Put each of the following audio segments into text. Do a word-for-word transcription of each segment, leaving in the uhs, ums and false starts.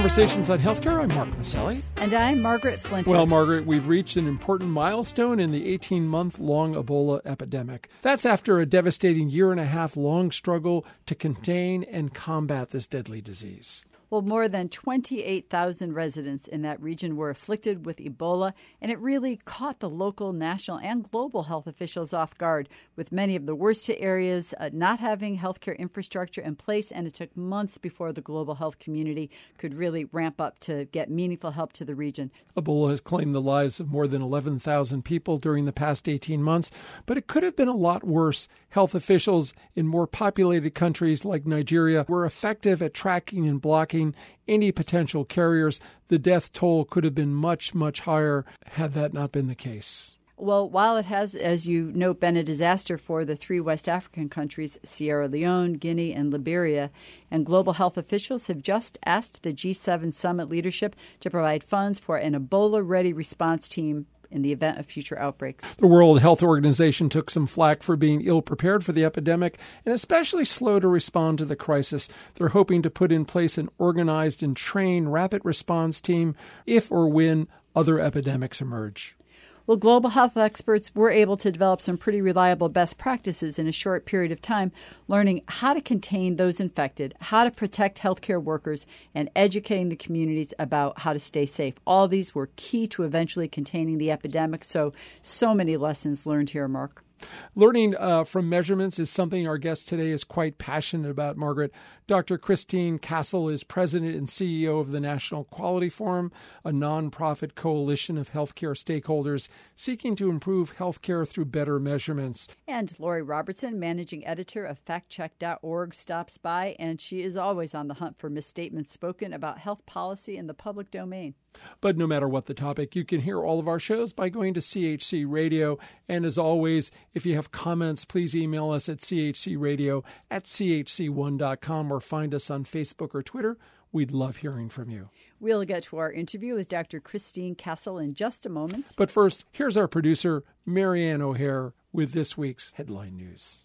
Conversations on Healthcare. I'm Mark Maselli. And I'm Margaret Flinter. Well, Margaret, we've reached an important milestone in the eighteen-month-long Ebola epidemic. That's after a devastating year-and-a-half-long struggle to contain and combat this deadly disease. Well, more than twenty-eight thousand residents in that region were afflicted with Ebola, and it really caught the local, national, and global health officials off guard, with many of the worst hit areas uh, not having healthcare infrastructure in place, and it took months before the global health community could really ramp up to get meaningful help to the region. Ebola has claimed the lives of more than eleven thousand people during the past eighteen months, but it could have been a lot worse. Health officials in more populated countries like Nigeria were effective at tracking and blocking any potential carriers. The death toll could have been much, much higher had that not been the case. Well, while it has, as you note, been a disaster for the three West African countries, Sierra Leone, Guinea, and Liberia, and global health officials have just asked the G seven summit leadership to provide funds for an Ebola-ready response team in the event of future outbreaks. The World Health Organization took some flack for being ill-prepared for the epidemic and especially slow to respond to the crisis. They're hoping to put in place an organized and trained rapid response team if or when other epidemics emerge. Well, global health experts were able to develop some pretty reliable best practices in a short period of time, learning how to contain those infected, how to protect healthcare workers, and educating the communities about how to stay safe. All these were key to eventually containing the epidemic. So, so many lessons learned here, Mark. Learning uh, from measurements is something our guest today is quite passionate about, Margaret. Doctor Christine Cassel is president and C E O of the National Quality Forum, a nonprofit coalition of healthcare stakeholders seeking to improve healthcare through better measurements. And Lori Robertson, managing editor of fact check dot org, stops by, and she is always on the hunt for misstatements spoken about health policy in the public domain. But no matter what the topic, you can hear all of our shows by going to C H C Radio. And as always, if you have comments, please email us at c h c radio at c h c one dot com or find us on Facebook or Twitter. We'd love hearing from you. We'll get to our interview with Doctor Christine Cassel in just a moment. But first, here's our producer, Marianne O'Hare, with this week's headline news.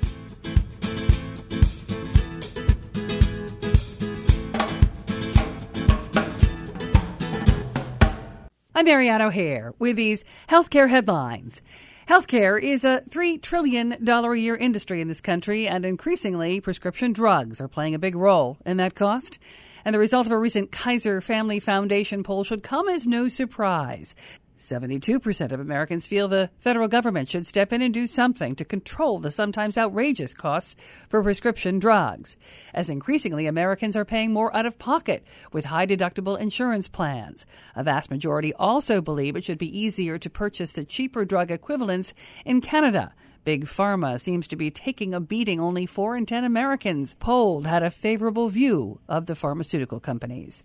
I'm Marianne O'Hare with these healthcare headlines. Healthcare is a three trillion dollars a year industry in this country, and increasingly prescription drugs are playing a big role in that cost. And the result of a recent Kaiser Family Foundation poll should come as no surprise. seventy-two percent of Americans feel the federal government should step in and do something to control the sometimes outrageous costs for prescription drugs, as increasingly Americans are paying more out of pocket with high-deductible insurance plans. A vast majority also believe it should be easier to purchase the cheaper drug equivalents in Canada. Big Pharma seems to be taking a beating. Only four in ten Americans polled had a favorable view of the pharmaceutical companies.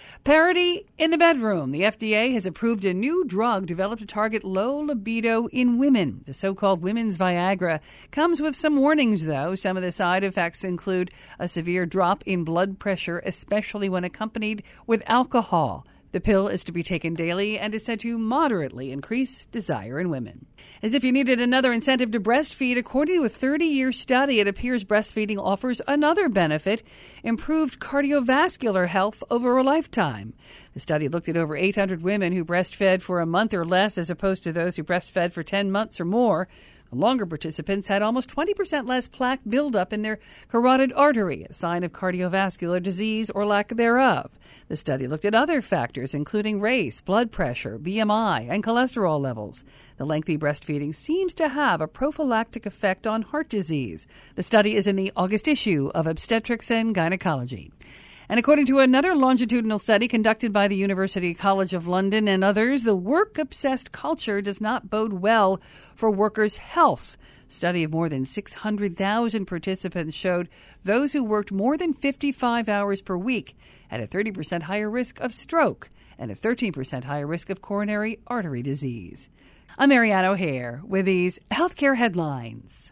Parity in the bedroom. The F D A has approved a new drug developed to target low libido in women. The so-called women's Viagra comes with some warnings, though. Some of the side effects include a severe drop in blood pressure, especially when accompanied with alcohol. The pill is to be taken daily and is said to moderately increase desire in women. As if you needed another incentive to breastfeed, according to a thirty-year study, it appears breastfeeding offers another benefit, improved cardiovascular health over a lifetime. The study looked at over eight hundred women who breastfed for a month or less as opposed to those who breastfed for ten months or more. The longer participants had almost twenty percent less plaque buildup in their carotid artery, a sign of cardiovascular disease or lack thereof. The study looked at other factors, including race, blood pressure, B M I, and cholesterol levels. The lengthy breastfeeding seems to have a prophylactic effect on heart disease. The study is in the August issue of Obstetrics and Gynecology. And according to another longitudinal study conducted by the University College of London and others, the work-obsessed culture does not bode well for workers' health. A study of more than six hundred thousand participants showed those who worked more than fifty-five hours per week had a thirty percent higher risk of stroke and a thirteen percent higher risk of coronary artery disease. I'm Marianne O'Hare with these healthcare headlines.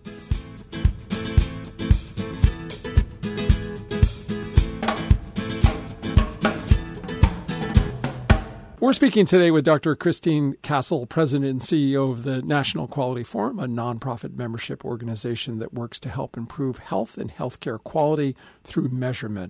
We're speaking today with Doctor Christine Cassel, President and C E O of the National Quality Forum, a nonprofit membership organization that works to help improve health and healthcare quality through measurement.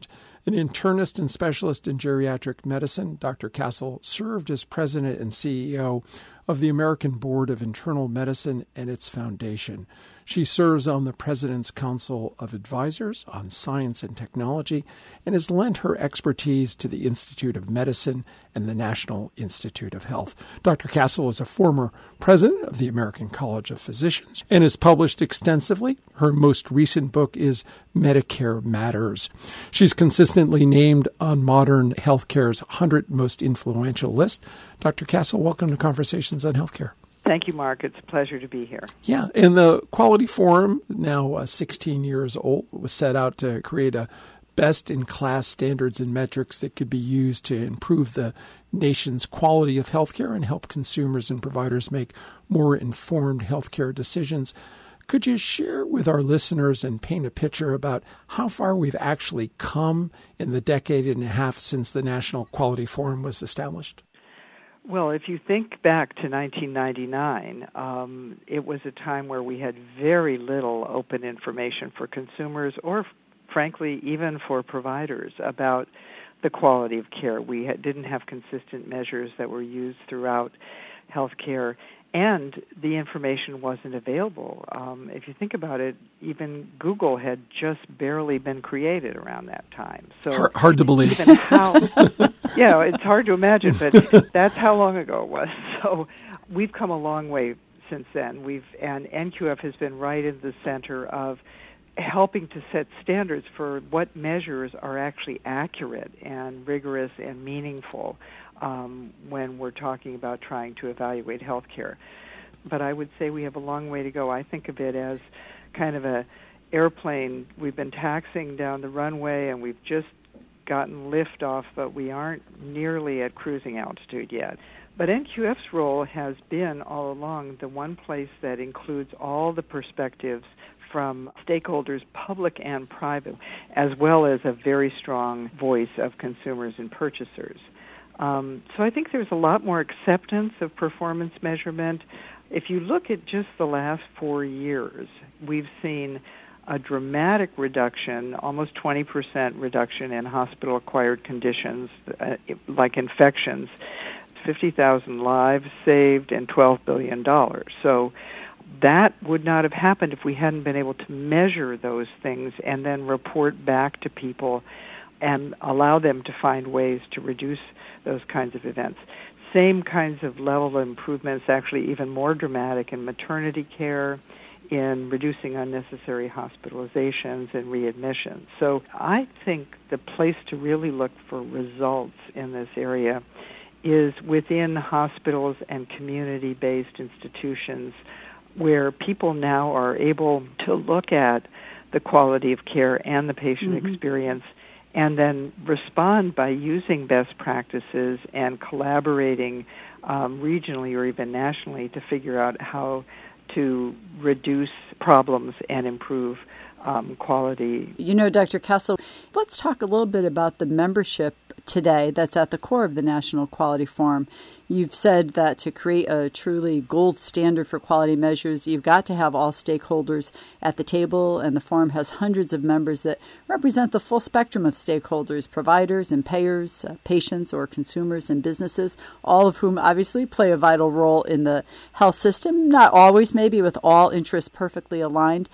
An internist and specialist in geriatric medicine, Doctor Castle served as president and C E O of the American Board of Internal Medicine and its foundation. She serves on the President's Council of Advisors on Science and Technology and has lent her expertise to the Institute of Medicine and the National Institute of Health. Doctor Castle is a former president of the American College of Physicians and has published extensively. Her most recent book is Medicare Matters. She's consistently named on Modern Healthcare's one hundred Most Influential list. Doctor Castle, welcome to Conversations on Healthcare. Thank you, Mark. It's a pleasure to be here. Yeah, and the Quality Forum, now uh, sixteen years old, was set out to create a best-in-class standards and metrics that could be used to improve the nation's quality of healthcare and help consumers and providers make more informed healthcare decisions. Could you share with our listeners and paint a picture about how far we've actually come in the decade and a half since the National Quality Forum was established? Well, if you think back to nineteen ninety-nine, um, it was a time where we had very little open information for consumers or, frankly, even for providers about the quality of care. We had, didn't have consistent measures that were used throughout healthcare, and the information wasn't available. Um, if you think about it, even Google had just barely been created around that time. So hard, hard to believe. Even how, yeah, it's hard to imagine, but that's how long ago it was. So we've come a long way since then. We've and N Q F has been right in the center of helping to set standards for what measures are actually accurate and rigorous and meaningful um, when we're talking about trying to evaluate healthcare. But I would say we have a long way to go. I think of it as kind of a airplane. We've been taxiing down the runway and we've just gotten liftoff, but we aren't nearly at cruising altitude yet. But N Q F's role has been all along the one place that includes all the perspectives from stakeholders, public and private, as well as a very strong voice of consumers and purchasers. Um, so I think there's a lot more acceptance of performance measurement. If you look at just the last four years, we've seen a dramatic reduction, almost twenty percent reduction in hospital-acquired conditions uh, like infections, fifty thousand lives saved, and twelve billion dollars. So that would not have happened if we hadn't been able to measure those things and then report back to people and allow them to find ways to reduce those kinds of events. Same kinds of level of improvements, actually even more dramatic in maternity care, in reducing unnecessary hospitalizations and readmissions. So I think the place to really look for results in this area is within hospitals and community-based institutions where people now are able to look at the quality of care and the patient mm-hmm. experience and then respond by using best practices and collaborating um, regionally or even nationally to figure out how to reduce problems and improve um, quality. You know, Doctor Castle, let's talk a little bit about the membership today that's at the core of the National Quality Forum. You've said that to create a truly gold standard for quality measures, you've got to have all stakeholders at the table, and the forum has hundreds of members that represent the full spectrum of stakeholders, providers and payers, uh, patients or consumers and businesses, all of whom obviously play a vital role in the health system, not always maybe with all interests perfectly aligned,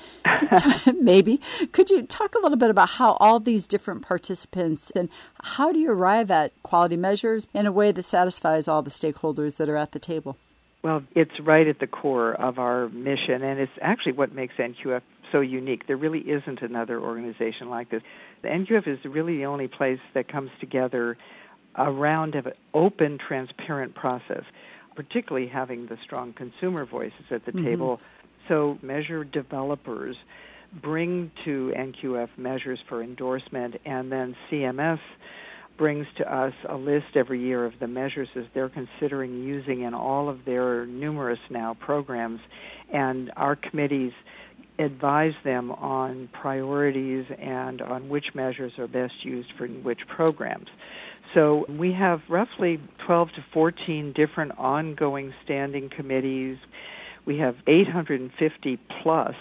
maybe. Could you talk a little bit about how all these different participants and how do you arrive at quality measures in a way that satisfies all the stakeholders that are at the table? Well, it's right at the core of our mission, and it's actually what makes N Q F so unique. There really isn't another organization like this. The N Q F is really the only place that comes together around an open, transparent process, particularly having the strong consumer voices at the mm-hmm. table. So measure developers bring to N Q F measures for endorsement, and then C M S brings to us a list every year of the measures as they're considering using in all of their numerous now programs, and our committees advise them on priorities and on which measures are best used for which programs. So we have roughly twelve to fourteen different ongoing standing committees. We have eight hundred fifty plus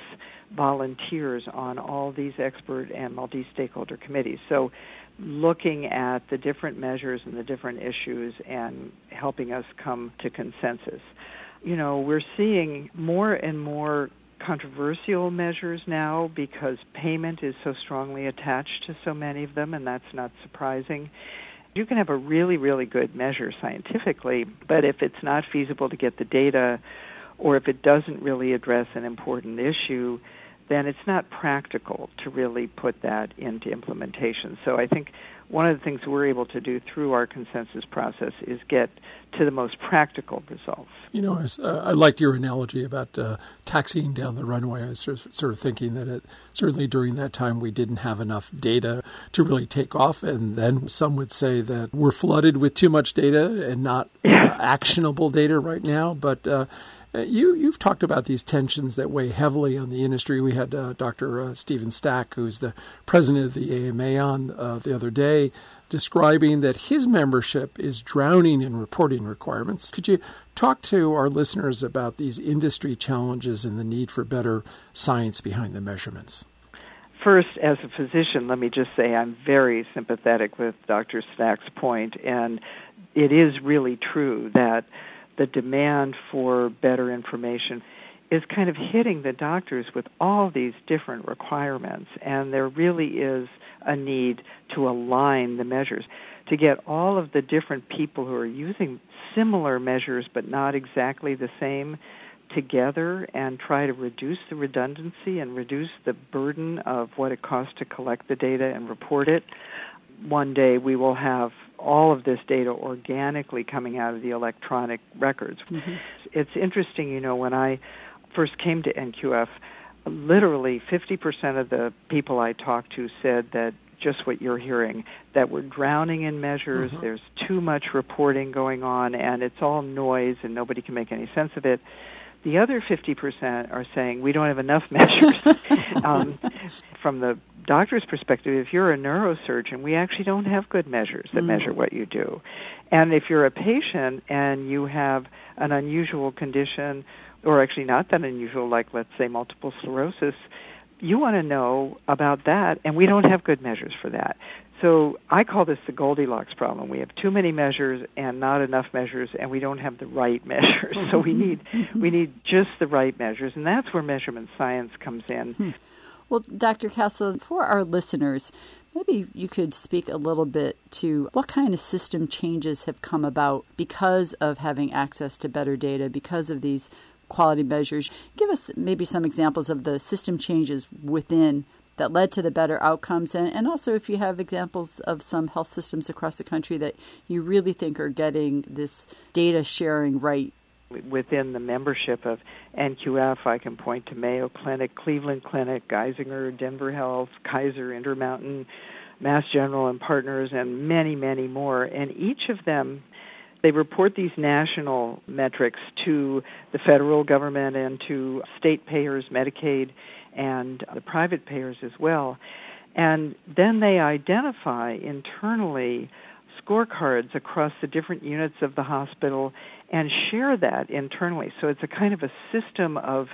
volunteers on all these expert and multi-stakeholder committees. So looking at the different measures and the different issues and helping us come to consensus. You know, we're seeing more and more controversial measures now because payment is so strongly attached to so many of them, and that's not surprising. You can have a really, really good measure scientifically, but if it's not feasible to get the data, or if it doesn't really address an important issue, then it's not practical to really put that into implementation. So I think one of the things we're able to do through our consensus process is get to the most practical results. You know, I, was, uh, I liked your analogy about uh, taxiing down the runway. I was sort of, sort of thinking that it, certainly during that time we didn't have enough data to really take off, and then some would say that we're flooded with too much data and not uh, actionable data right now, but uh, You, you've talked about these tensions that weigh heavily on the industry. We had uh, Doctor Uh, Stephen Stack, who's the president of the A M A, on uh, the other day, describing that his membership is drowning in reporting requirements. Could you talk to our listeners about these industry challenges and the need for better science behind the measurements? First, as a physician, let me just say I'm very sympathetic with Doctor Stack's point, and it is really true that the demand for better information is kind of hitting the doctors with all these different requirements, and there really is a need to align the measures, to get all of the different people who are using similar measures but not exactly the same together and try to reduce the redundancy and reduce the burden of what it costs to collect the data and report it. One day we will have all of this data organically coming out of the electronic records. Mm-hmm. It's interesting, you know, when I first came to N Q F, literally fifty percent of the people I talked to said that just what you're hearing, that we're drowning in measures, mm-hmm. there's too much reporting going on, and it's all noise and nobody can make any sense of it. The other fifty percent are saying we don't have enough measures. um, from the doctor's perspective, if you're a neurosurgeon, we actually don't have good measures that mm. measure what you do. And if you're a patient and you have an unusual condition, or actually not that unusual, like let's say multiple sclerosis, you want to know about that, and we don't have good measures for that. So I call this the Goldilocks problem. We have too many measures and not enough measures, and we don't have the right measures. So we need we need just the right measures, and that's where measurement science comes in. Hmm. Well, Doctor Castle, for our listeners, maybe you could speak a little bit to what kind of system changes have come about because of having access to better data, because of these quality measures. Give us maybe some examples of the system changes within that led to the better outcomes, and, and also if you have examples of some health systems across the country that you really think are getting this data sharing right. Within the membership of N Q F, I can point to Mayo Clinic, Cleveland Clinic, Geisinger, Denver Health, Kaiser, Intermountain, Mass General and Partners, and many, many more. And each of them, they report these national metrics to the federal government and to state payers, Medicaid, and the private payers as well. And then they identify internally scorecards across the different units of the hospital and share that internally. So it's a kind of a system of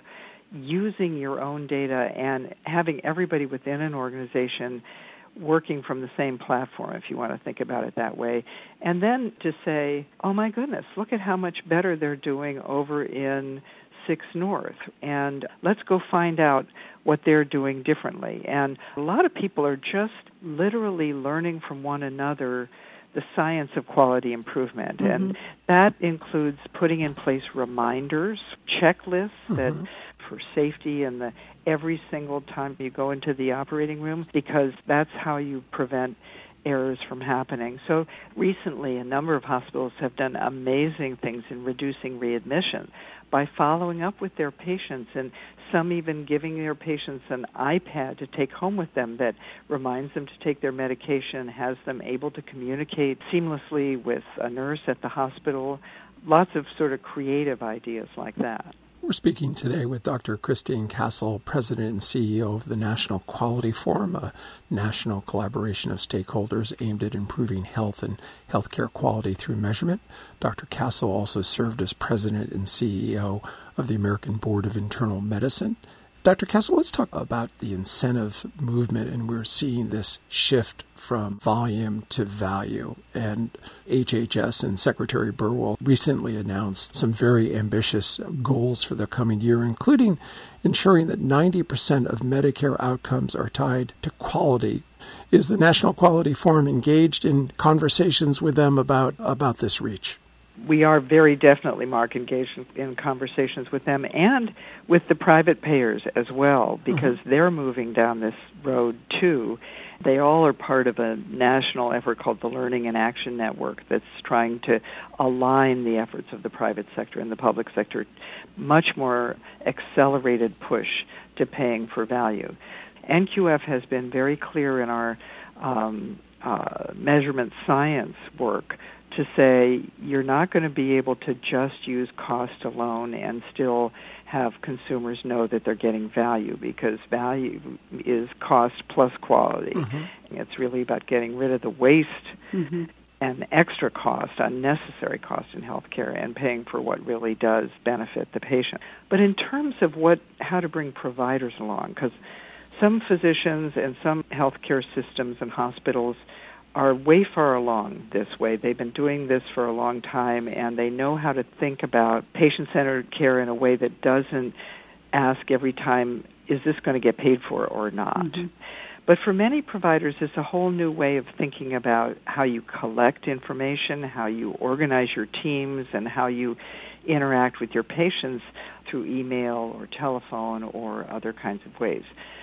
using your own data and having everybody within an organization working from the same platform, if you want to think about it that way. And then to say, oh my goodness, look at how much better they're doing over in Six North, and let's go find out what they're doing differently. And a lot of people are just literally learning from one another the science of quality improvement, mm-hmm. and that includes putting in place reminders, checklists mm-hmm. that for safety and the every single time you go into the operating room, because that's how you prevent errors from happening. So recently, a number of hospitals have done amazing things in reducing readmission by following up with their patients, and some even giving their patients an iPad to take home with them that reminds them to take their medication, has them able to communicate seamlessly with a nurse at the hospital. Lots of sort of creative ideas like that. We're speaking today with Doctor Christine Castle, President and C E O of the National Quality Forum, a national collaboration of stakeholders aimed at improving health and healthcare quality through measurement. Doctor Castle also served as President and C E O of the American Board of Internal Medicine. Doctor Kessel, let's talk about the incentive movement, and we're seeing this shift from volume to value. And H H S and Secretary Burwell recently announced some very ambitious goals for the coming year, including ensuring that ninety percent of Medicare outcomes are tied to quality. Is the National Quality Forum engaged in conversations with them about, about this reach? We are very definitely, Mark, engaged in, in conversations with them and with the private payers as well, because mm-hmm. they're moving down this road too. They all are part of a national effort called the Learning and Action Network that's trying to align the efforts of the private sector and the public sector, much more accelerated push to paying for value. N Q F has been very clear in our um, uh, measurement science work to say you're not going to be able to just use cost alone and still have consumers know that they're getting value, because value is cost plus quality. Mm-hmm. It's really about getting rid of the waste mm-hmm. and extra cost, unnecessary cost in healthcare, and paying for what really does benefit the patient. But in terms of what, how to bring providers along, because some physicians and some healthcare systems and hospitals are way far along this way. They've been doing this for a long time, and they know how to think about patient-centered care in a way that doesn't ask every time, is this going to get paid for or not? Mm-hmm. But for many providers, it's a whole new way of thinking about how you collect information, how you organize your teams, and how you interact with your patients through email or telephone or other kinds of ways.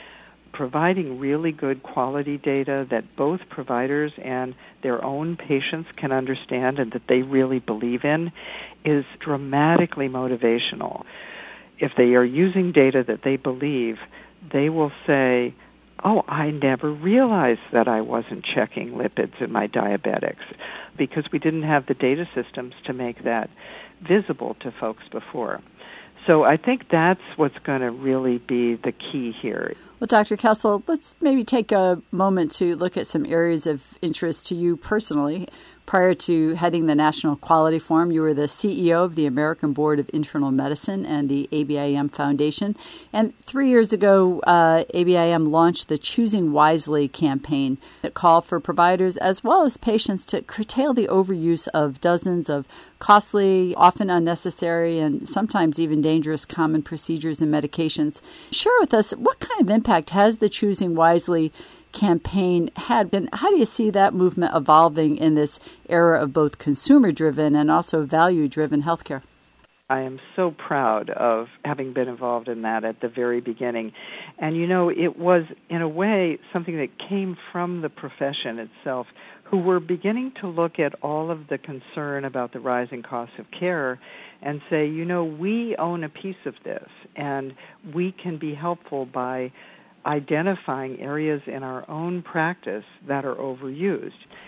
Providing really good quality data that both providers and their own patients can understand and that they really believe in is dramatically motivational. If they are using data that they believe, they will say, oh, I never realized that I wasn't checking lipids in my diabetics, because we didn't have the data systems to make that visible to folks before. So I think that's what's going to really be the key here. Well, Doctor Kessel, let's maybe take a moment to look at some areas of interest to you personally. Prior to heading the National Quality Forum, you were the C E O of the American Board of Internal Medicine and the A B I M Foundation. And three years ago, uh, A B I M launched the Choosing Wisely campaign that called for providers as well as patients to curtail the overuse of dozens of costly, often unnecessary, and sometimes even dangerous common procedures and medications. Share with us, what kind of impact has the Choosing Wisely campaign had, and how do you see that movement evolving in this era of both consumer-driven and also value-driven healthcare? I am so proud of having been involved in that at the very beginning. And, you know, it was, in a way, something that came from the profession itself, who were beginning to look at all of the concern about the rising costs of care and say, you know, we own a piece of this, and we can be helpful by identifying areas in our own practice that are overused,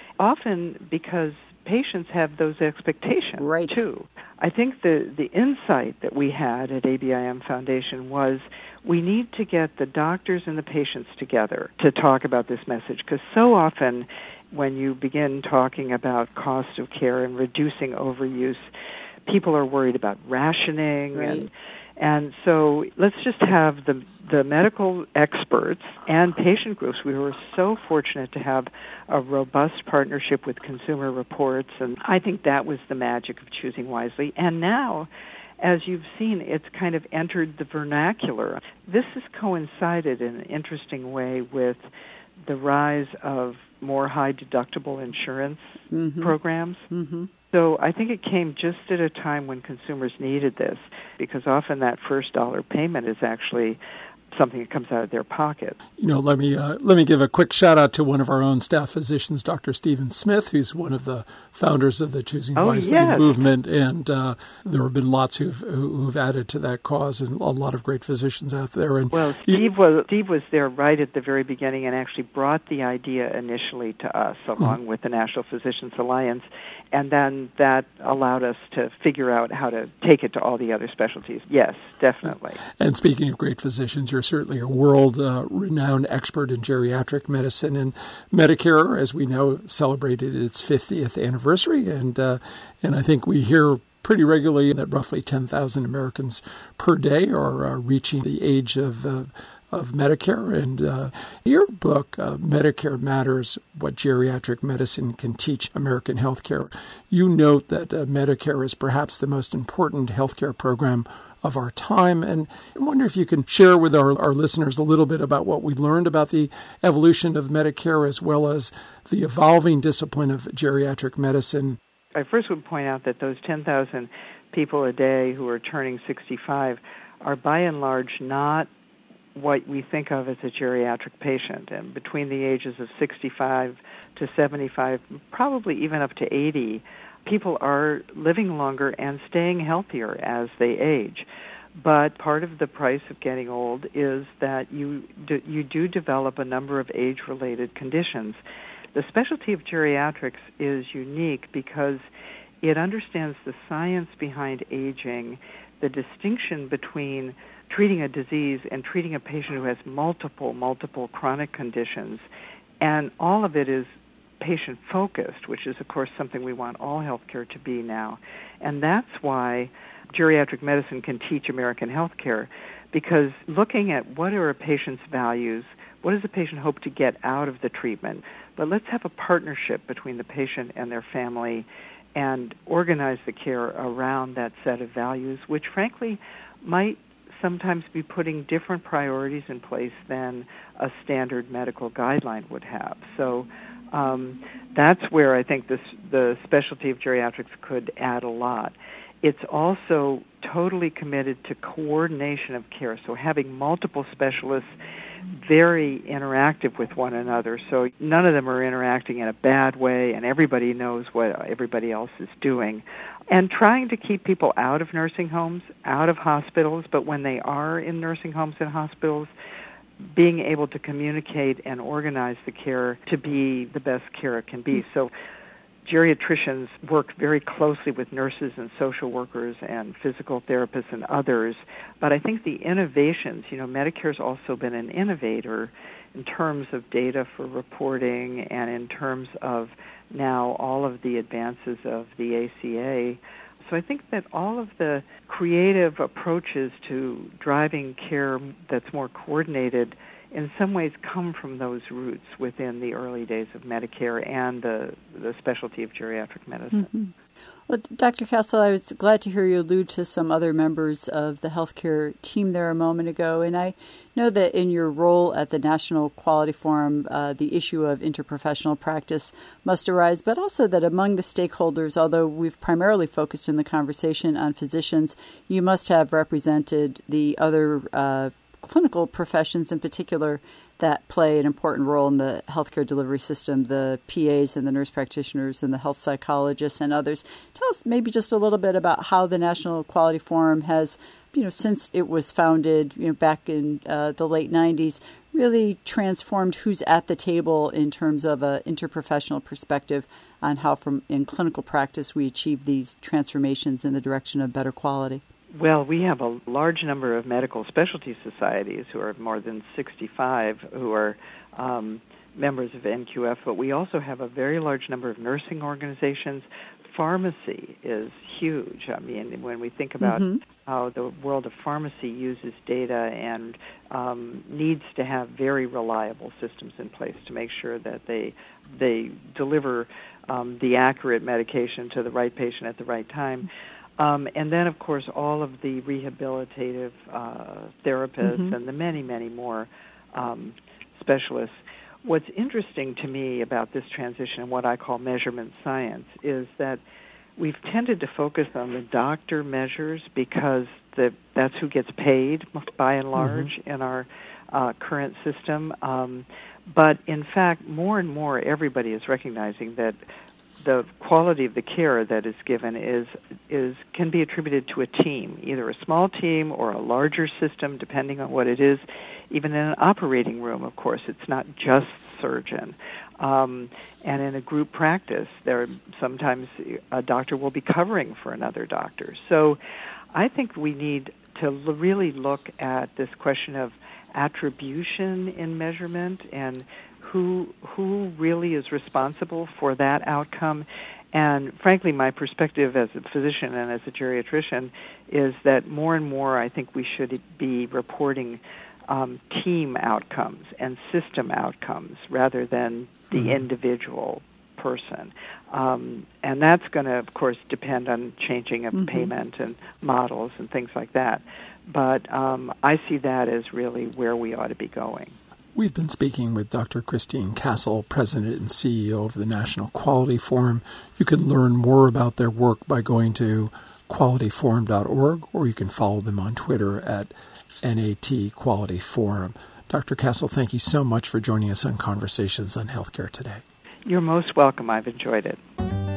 often because patients have those expectations right. too. I think the, the insight that we had at A B I M Foundation was we need to get the doctors and the patients together to talk about this message, because so often when you begin talking about cost of care and reducing overuse, people are worried about rationing right. and And so let's just have the the medical experts and patient groups. We were so fortunate to have a robust partnership with Consumer Reports, and I think that was the magic of Choosing Wisely. And now, as you've seen, it's kind of entered the vernacular. This has coincided in an interesting way with the rise of more high-deductible insurance mm-hmm. programs. Mm-hmm. So I think it came just at a time when consumers needed this, because often that first dollar payment is actually something that comes out of their pocket. You know, let me uh, let me give a quick shout out to one of our own staff physicians, Doctor Stephen Smith, who's one of the founders of the Choosing oh, Wisely yes. movement, and uh, there have been lots who've who've added to that cause, and a lot of great physicians out there. And well, Steve was Steve was there right at the very beginning and actually brought the idea initially to us, along mm-hmm. with the National Physicians Alliance, and then that allowed us to figure out how to take it to all the other specialties. Yes, definitely. And speaking of great physicians, you're certainly a world-renowned uh, expert in geriatric medicine, and Medicare, as we know, celebrated its fiftieth anniversary, and uh, and I think we hear pretty regularly that roughly ten thousand Americans per day are uh, reaching the age of uh, of Medicare. And uh, your book, uh, Medicare Matters, What Geriatric Medicine Can Teach American Healthcare, you note that uh, Medicare is perhaps the most important healthcare program of our time. And I wonder if you can share with our, our listeners a little bit about what we learned about the evolution of Medicare as well as the evolving discipline of geriatric medicine. I first would point out that those ten thousand people a day who are turning sixty-five are by and large not what we think of as a geriatric patient. And between the ages of sixty-five to seventy-five, probably even up to eighty, people are living longer and staying healthier as they age. But part of the price of getting old is that you do, you do develop a number of age-related conditions. The specialty of geriatrics is unique because it understands the science behind aging, the distinction between treating a disease and treating a patient who has multiple, multiple chronic conditions. And all of it is patient-focused, which is, of course, something we want all healthcare to be now. And that's why geriatric medicine can teach American healthcare, because looking at what are a patient's values, what does the patient hope to get out of the treatment, but let's have a partnership between the patient and their family and organize the care around that set of values, which, frankly, might sometimes be putting different priorities in place than a standard medical guideline would have. So um, that's where I think this, the specialty of geriatrics could add a lot. It's also totally committed to coordination of care, so having multiple specialists very interactive with one another, so none of them are interacting in a bad way and everybody knows what everybody else is doing. And trying to keep people out of nursing homes, out of hospitals, but when they are in nursing homes and hospitals, being able to communicate and organize the care to be the best care it can be. So geriatricians work very closely with nurses and social workers and physical therapists and others. But I think the innovations, you know, Medicare's also been an innovator in terms of data for reporting and in terms of now all of the advances of the A C A. So I think that all of the creative approaches to driving care that's more coordinated in some ways come from those roots within the early days of Medicare and the, the specialty of geriatric medicine. Mm-hmm. Well, Doctor Castle, I was glad to hear you allude to some other members of the healthcare team there a moment ago, and I know that in your role at the National Quality Forum, uh, the issue of interprofessional practice must arise, but also that among the stakeholders, although we've primarily focused in the conversation on physicians, you must have represented the other uh, clinical professions in particular that play an important role in the healthcare delivery system, the P As and the nurse practitioners and the health psychologists and others. Tell us maybe just a little bit about how the National Quality Forum has, you know, since it was founded, you know, back in uh, the late nineties, really transformed who's at the table in terms of an interprofessional perspective on how from in clinical practice we achieve these transformations in the direction of better quality. Well, we have a large number of medical specialty societies who are more than sixty-five who are um, members of N Q F, but we also have a very large number of nursing organizations. Pharmacy is huge. I mean, when we think about mm-hmm. how the world of pharmacy uses data and um, needs to have very reliable systems in place to make sure that they they deliver um, the accurate medication to the right patient at the right time. Um, and then, of course, all of the rehabilitative uh, therapists mm-hmm. and the many, many more um, specialists. What's interesting to me about this transition and what I call measurement science is that we've tended to focus on the doctor measures because the, that's who gets paid by and large mm-hmm. in our uh, current system. Um, but, in fact, more and more everybody is recognizing that the quality of the care that is given is is can be attributed to a team, either a small team or a larger system, depending on what it is. Even in an operating room, of course, it's not just surgeon. Um, and in a group practice, there sometimes a doctor will be covering for another doctor. So I think we need to l- really look at this question of attribution in measurement and who who really is responsible for that outcome, And frankly, my perspective as a physician and as a geriatrician is that more and more I think we should be reporting um, team outcomes and system outcomes rather than the mm-hmm. individual person. Um, and that's going to, of course, depend on changing of mm-hmm. payment and models and things like that. But um, I see that as really where we ought to be going. We've been speaking with Doctor Christine Cassel, President and C E O of the National Quality Forum. You can learn more about their work by going to quality forum dot org, or you can follow them on Twitter at N A T Quality Forum. Doctor Cassel, thank you so much for joining us on Conversations on Healthcare today. You're most welcome. I've enjoyed it.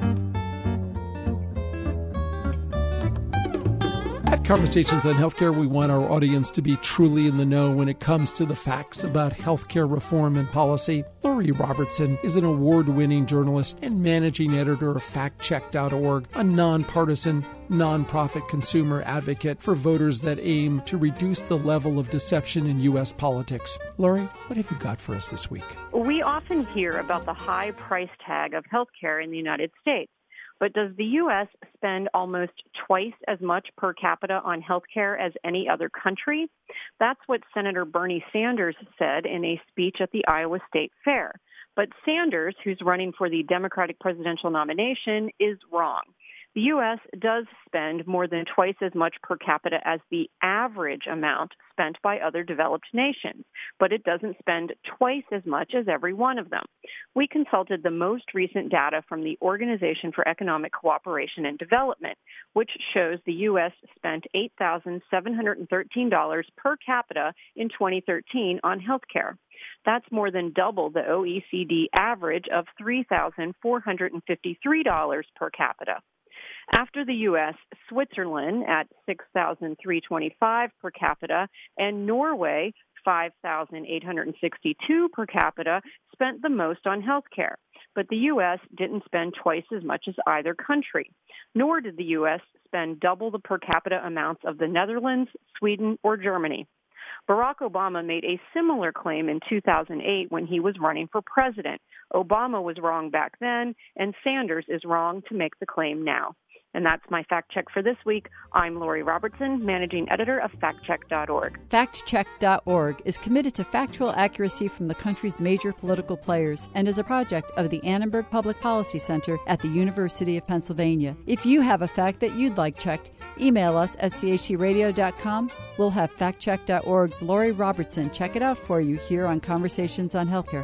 At Conversations on Healthcare, we want our audience to be truly in the know when it comes to the facts about healthcare reform and policy. Lori Robertson is an award-winning journalist and managing editor of fact check dot org, a nonpartisan, nonprofit consumer advocate for voters that aim to reduce the level of deception in U S politics. Lori, what have you got for us this week? We often hear about the high price tag of healthcare in the United States. But does the U S spend almost twice as much per capita on health care as any other country? That's what Senator Bernie Sanders said in a speech at the Iowa State Fair. But Sanders, who's running for the Democratic presidential nomination, is wrong. The U S does spend more than twice as much per capita as the average amount spent by other developed nations, but it doesn't spend twice as much as every one of them. We consulted the most recent data from the Organization for Economic Cooperation and Development, which shows the U S spent eight thousand seven hundred thirteen dollars per capita in twenty thirteen on health care. That's more than double the O E C D average of three thousand four hundred fifty-three dollars per capita. After the U S, Switzerland at six thousand three hundred twenty-five dollars per capita and Norway, five thousand eight hundred sixty-two dollars per capita, spent the most on health care. But the U S didn't spend twice as much as either country, nor did the U S spend double the per capita amounts of the Netherlands, Sweden, or Germany. Barack Obama made a similar claim in two thousand eight when he was running for president. Obama was wrong back then, and Sanders is wrong to make the claim now. And that's my fact check for this week. I'm Lori Robertson, managing editor of fact check dot org. fact check dot org is committed to factual accuracy from the country's major political players and is a project of the Annenberg Public Policy Center at the University of Pennsylvania. If you have a fact that you'd like checked, email us at c h c radio dot com. We'll have fact check dot org's Lori Robertson check it out for you here on Conversations on Healthcare.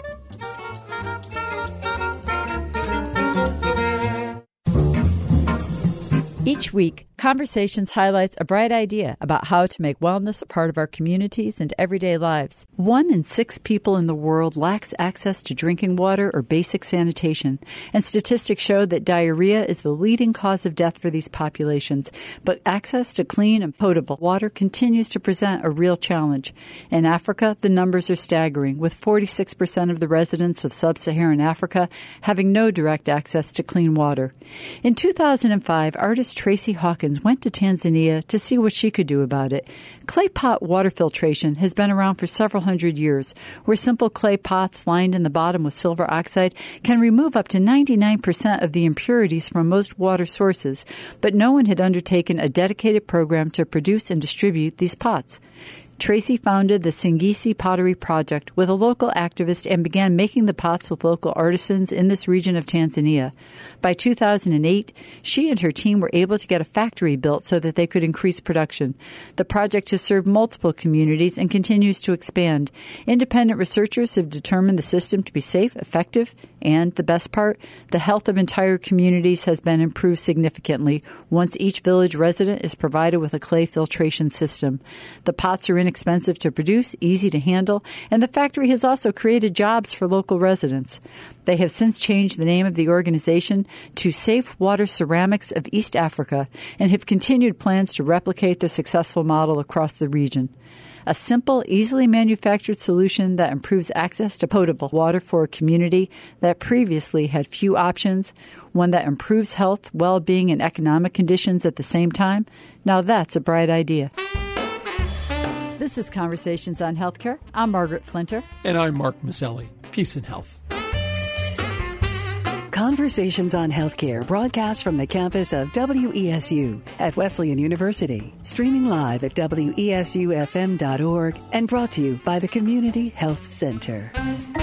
Each week, Conversations highlights a bright idea about how to make wellness a part of our communities and everyday lives. One in six people in the world lacks access to drinking water or basic sanitation, and statistics show that diarrhea is the leading cause of death for these populations. But access to clean and potable water continues to present a real challenge. In Africa, the numbers are staggering, with forty-six percent of the residents of sub-Saharan Africa having no direct access to clean water. In two thousand five, artist Tracy Hawkins went to Tanzania to see what she could do about it. Clay pot water filtration has been around for several hundred years, where simple clay pots lined in the bottom with silver oxide can remove up to ninety-nine percent of the impurities from most water sources, but no one had undertaken a dedicated program to produce and distribute these pots. Tracy founded the Singisi Pottery Project with a local activist and began making the pots with local artisans in this region of Tanzania. By two thousand eight, she and her team were able to get a factory built so that they could increase production. The project has served multiple communities and continues to expand. Independent researchers have determined the system to be safe, effective, and, the best part, the health of entire communities has been improved significantly once each village resident is provided with a clay filtration system. The pots are inexpensive to produce, easy to handle, and the factory has also created jobs for local residents. They have since changed the name of the organization to Safe Water Ceramics of East Africa and have continued plans to replicate their successful model across the region. A simple, easily manufactured solution that improves access to potable water for a community that previously had few options, one that improves health, well-being, and economic conditions at the same time. Now that's a bright idea. This is Conversations on Healthcare. I'm Margaret Flinter. And I'm Mark Mazzelli. Peace and health. Conversations on Healthcare broadcast from the campus of W E S U at Wesleyan University. Streaming live at W E S U F M dot org and brought to you by the Community Health Center.